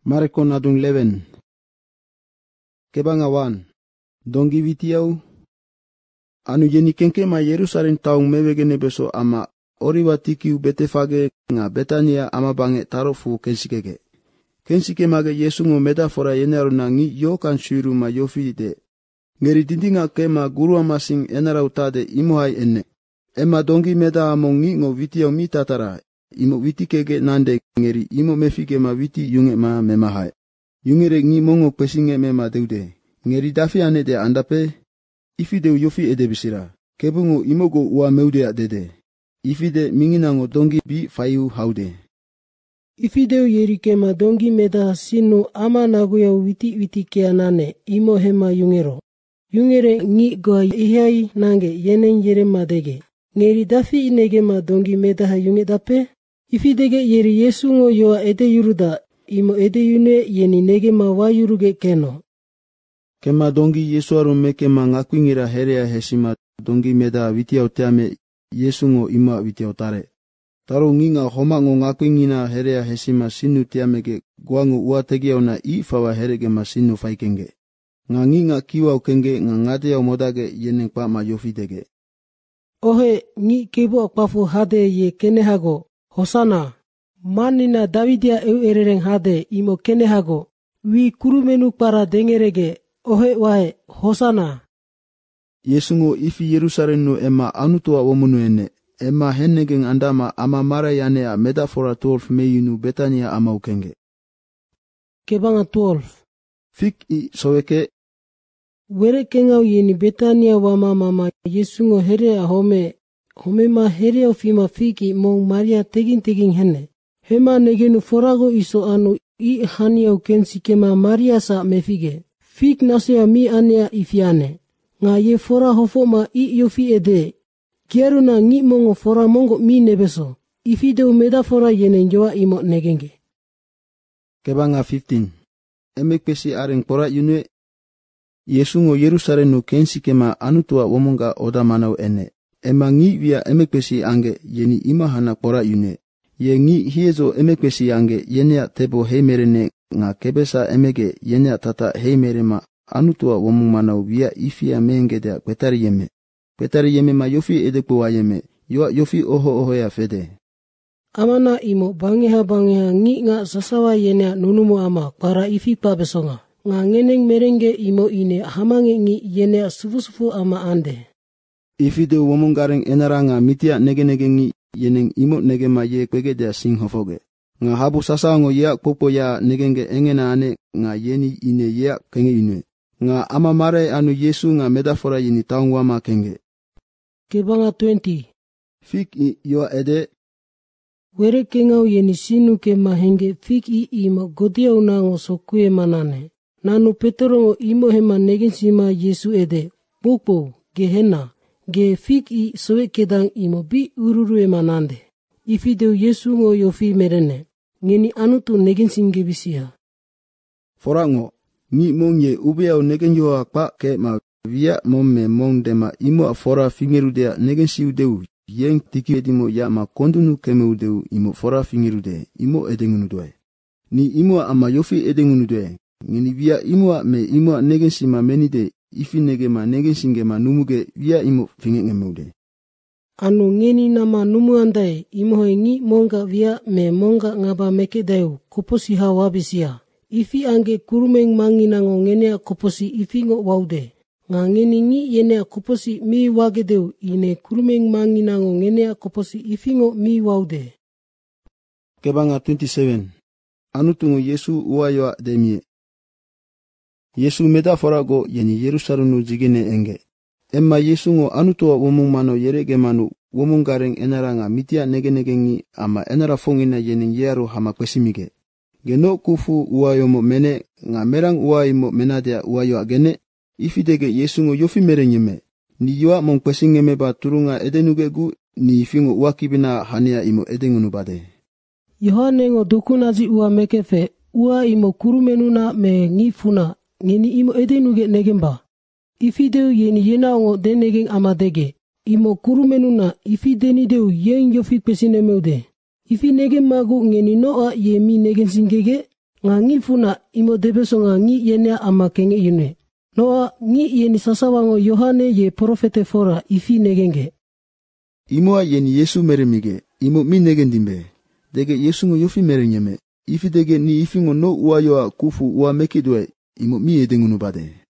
Marko nadung 11. Kebanga 1. Dongi vitiau. Anu yeni kenke ma Yerusalem taung mewegene beso ama oriwa tikiu Betefage nga Betania ama bange tarofu kensikege. Kensike mage Yesu ngo metafora yenaru nangi yo kan shuru ma yofi de. Ngeri dindinga kema guru amasing enara utade imuhai enne. Ema dongi meda amongi ngo vitiau mitatara. Imo witi kege nande ngeri imo mefike ma witi yunge ma memahai. Yungere ngi mongo pesinge mema deude. Ngeri dafi ane de andape. Ifide yofi edebisira. Kebungu imogo ua meude adede. Ifide minginango dongi bi fayu haude. Ifideu yerikema dongi meda sinu ama naguya witi keanane imo hema yungero. Yungere ngi goa ihai nange yenen yere madege. Ngeri dafi inege ma dongi meda ha yunge dape. Ifidege yeri Yesu ngo yoa ede yuruda imo ede yune yeni nege ma wa yuruge keno. Kema dongi Yesu arume kema ngakwingira herea hesima dongi meda witiau teame Yesu ngo ima witiau tare. Taro nginga homa ngo ngakwingina herea hesima sinu teamege guangu ua tegiau na ifawa herege ma sinu faikenge. Nga nginga kiwau kenge nga ngate au modage yeneng pa ma yofitege. Ohe ngi kebo akpafu hade ye kenehago. Hosana, manina Davidia eu erereng hade imo kenehago. Wi kurumenu para dengerege. Ohe wae, Hosana. Yesu ngo ifi Yerusalem no ema anutua womunu ene. Ema hennegeng andama ama mara yanea metafora 12 meyunu Betania ama ukenge. Kebanga 12. Fik I soweke. Were kengau yeni Betania wama mama Yesu ngo herea home ma herea fima fiki mong Maria teging hene. Hema negenu forago iso anu I haniau kensikema Maria sa mefige. Fik nasea mi anea ifiane. Nga ye fora hofo ma I yofi ede. Kieruna ngi mongo fora mongo mi nebeso. Ifideu meda fora yenen joa imo negenge. Kebanga 15. Emekpesi areng pora yune. Yesu ngo Yerusalem no kensikema anutua womonga oda manau ene. Ema ngi via emekpesi ange yeni imahana pora yune. Ye ngi hiezo emekpesi ange yenea tebo heimerene nga kebesa emege yenea tata heimerema anutua womong manau via ifia mengedea kwetari yeme. Kwetari yeme ma yofi edekwa yeme. Yofi oho ya fede. Amana imo bangeha ngi nga sasawa yenea nunumu ama para ifi pa besonga. Nga ngeneng merenge imo ine hamange ngi yenea sufu ama ande. Ifide womongareng enaranga mitia nege ngi yeneng imo nege ma ye kwegedea sing hofoge. Nga habu sasango ya popo ya negenge engena ane nga yeni ine ya kenge ine. Nga ama mare anu Yesu nga metafora yeni taungwa ma kenge. Kebanga 20. Fik I yoa ede. Were kengau yeni sinu ke mahenge fik I ima godia unango sokue manane. Nanu Peterongo imo hema negensima Yesu ede. Popo, gehena. Ge fik I soe kedang imo bi ururue manande. Ifideu Yesu ngo yofi merene. Ngeni anutu negensinge bisia. Forango, ngi mong ye ubeau negenjo akpa ke ma via momme mong dema imo fora fingerudea negensiu deu. Yeng tiki edimo ya ma kondunu kemeu deu imo fora fingerude imo edengunudoe. Ni imo ama yofi edengunudoe. Ngeni via imo me imo negensima menide. Ifi nege ma negensinge ma numuge via imo fingenge meude. Anu ngeni nama numu andai imo ngi monga via me monga ngaba meke deu koposi hawabisia. Ifi ange kurumeng manginango ngenea koposi ifingo waude. Nga ngeni ngi yenea koposi mi wagedeu ine kurumeng manginango ngenea koposi ifingo mi waude. Kebanga 27. Anutungu Yesu uayoa demie. Yesu metafora go yeni Yerusalem no jigene enge. Emma Yesu ngo anutua womong mano yerege manu womong gareng enaranga mitia nege ngi ama enara fongina yeni yearu hama kwesimige. Geno kufu uayomo mene nga merang uaimo menadea uayo agene. Ifidege Yesu ngo yofi merenyeme. Ni yoa mong kwesingeme ba turunga edenugegu ni ifingo uakibina hania imo edengunubade. Yohane ngo dukunazi ua mekefe ua imo kurumenuna me ngifuna. Ngeni imo edenuge negemba. Ifideu yeni yenango denegeng amadege. Imo kurumenuna ifideni yen yofi pesine meude. Ifi nege magu ngeni noa ye mi negen singege. Nga ngi funa imo debeso nga ngi yene ama kenge yune. Noa ngi yeni sasawango Yohane ye profete fora ifi negenge. Imo a yeni Yesu meremige, imo mi negendimbe. Dege Yesu ngo yofi merenyeme. Ifi dege ni ifi ngo no uayoa kufu ua mekidwe, imo mi edengunu bade.